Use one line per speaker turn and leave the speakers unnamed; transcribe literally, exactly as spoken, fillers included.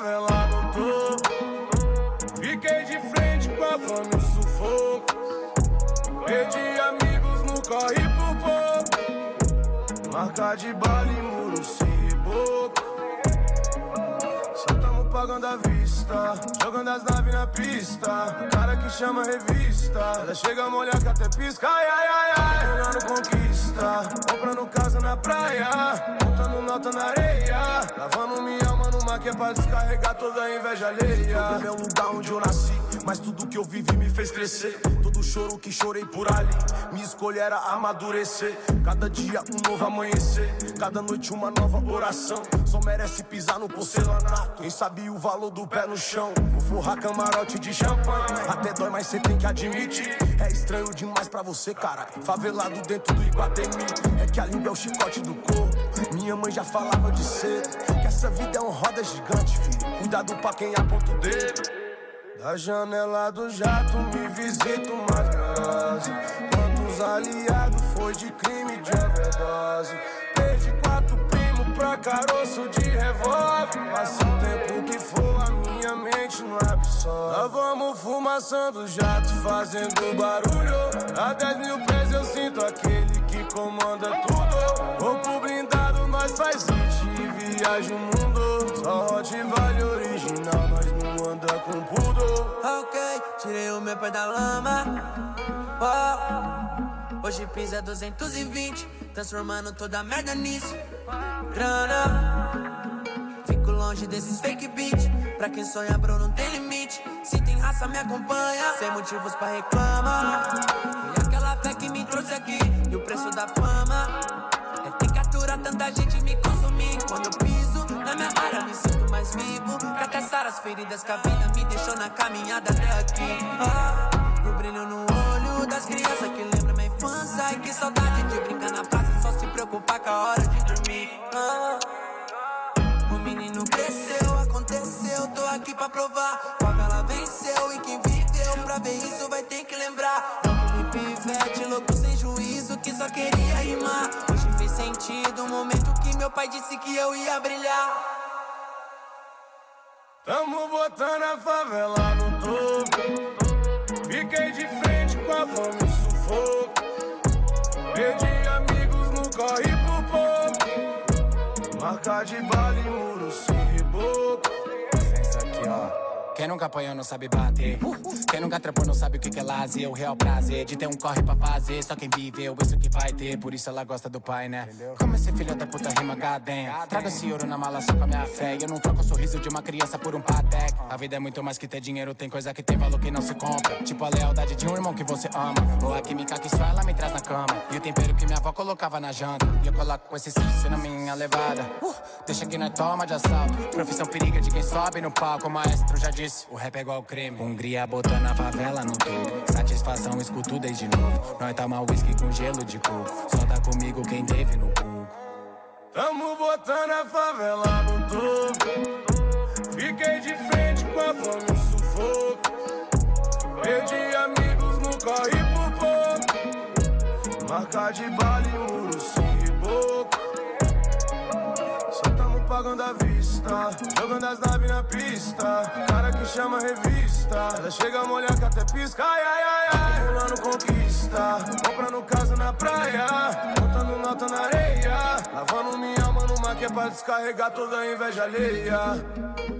favela no topo. Fiquei de frente com a fome e o sufoco. Perdi amigos no corre por pouco. Marca de bala e muro se reboco. Só tamo pagando à vista, jogando as naves na pista. Cara que chama revista, ela chega a molhar que até pisca. Ai, ai, ai, ai, rolando conquista. Comprando casa na praia, montando nota na areia. Lavando minha alma numa que é pra descarregar toda a inveja alheia.
O meu lugar onde eu nasci, mas tudo que eu vivi me fez crescer. Todo choro que chorei por ali, minha escolha era amadurecer. Cada dia um novo amanhecer, cada noite uma nova oração. Só merece pisar no porcelanato quem sabe o valor do pé no chão. Vou forrar camarote de champanhe, até dói, mas cê tem que admitir. É estranho demais pra você, cara, favelado dentro do Iguatemi. É que a língua é o chicote do corpo. Minha mãe já falava de cedo que essa vida é uma roda gigante, filho. Cuidado pra quem aponta o dedo.
Da janela do jato me visita uma neurose. Quantos aliados foi de crime de overdose. Desde quatro primos pra caroço de revólver. Passa o tempo que for, a minha mente não absorve. Nós vamos fumaçando o jato, fazendo barulho. A dez mil pés eu sinto aquele que comanda tudo. Corpo blindado, nós faz hit e viaja o mundo. Só Hot Vale original, nós não anda com pudor.
Ok, tirei o meu pé da lama. Oh, hoje pisa duzentos e vinte, transformando toda a merda nisso. Grana, fico longe desses fake beats. Pra quem sonha, bro, não tem limite. Se tem raça, me acompanha, sem motivos pra reclamar. Foi aquela fé que me trouxe aqui, e o preço da fama é ter que aturar tanta gente me consumir. Quando eu piso na minha área, me sinto mais vivo. Pra caçar as feridas que a vida me deixou na caminhada até aqui. Ah, e o brilho no olho das crianças que lembra minha infância. E que saudade de brincar na praça e só se preocupar com a hora de dormir. Ah, o menino cresceu, aconteceu, tô aqui pra provar. Favela venceu e quem viveu pra ver isso vai ter que lembrar. Louco de pivete, louco sem juízo que só queria rimar. Hoje fez sentido o momento que meu pai disse que eu ia brilhar.
Tamo botando a favela no topo. Fiquei de frente com a fome e o sufoco. Perdi amigos no corre por pouco. Marca de bala e muro se reboco.
Licença aqui, ó. Quem nunca apanhou não sabe bater. Quem nunca trampou não sabe o que que é lazer. O real prazer de ter um corre pra fazer. Só quem viveu isso que vai ter. Por isso ela gosta do pai, né? Como esse filho da puta rima gadem. Traga esse ouro na mala só com a minha fé. Eu não troco o sorriso de uma criança por um patek. A vida é muito mais que ter dinheiro. Tem coisa que tem valor que não se compra. Tipo a lealdade de um irmão que você ama. Ou a química que só ela me traz na cama. E o tempero que minha avó colocava na janta. E eu coloco com esse sexo na minha levada. uh, Deixa que nós toma de assalto. Profissão periga de quem sobe no palco. O maestro já disse, o rap é igual creme. Hungria botando a favela no topo. Satisfação, escuto desde novo. Nós toma whisky com gelo de coco. Só tá comigo quem teve no cu.
Tamo botando a favela no topo. Fiquei de frente com a fome e o sufoco. Perdi amigos no corre por pouco. Marca de bala e muro se reboco. Só tamo pagando à vista, jogando as naves na pista. Cara que chama revista, ela chega a molhar que até pisca. Ai, ai, ai, ai, rolando conquista. Comprando casa na praia, montando nota na areia. Lavando minha alma numa que é pra descarregar toda a inveja alheia.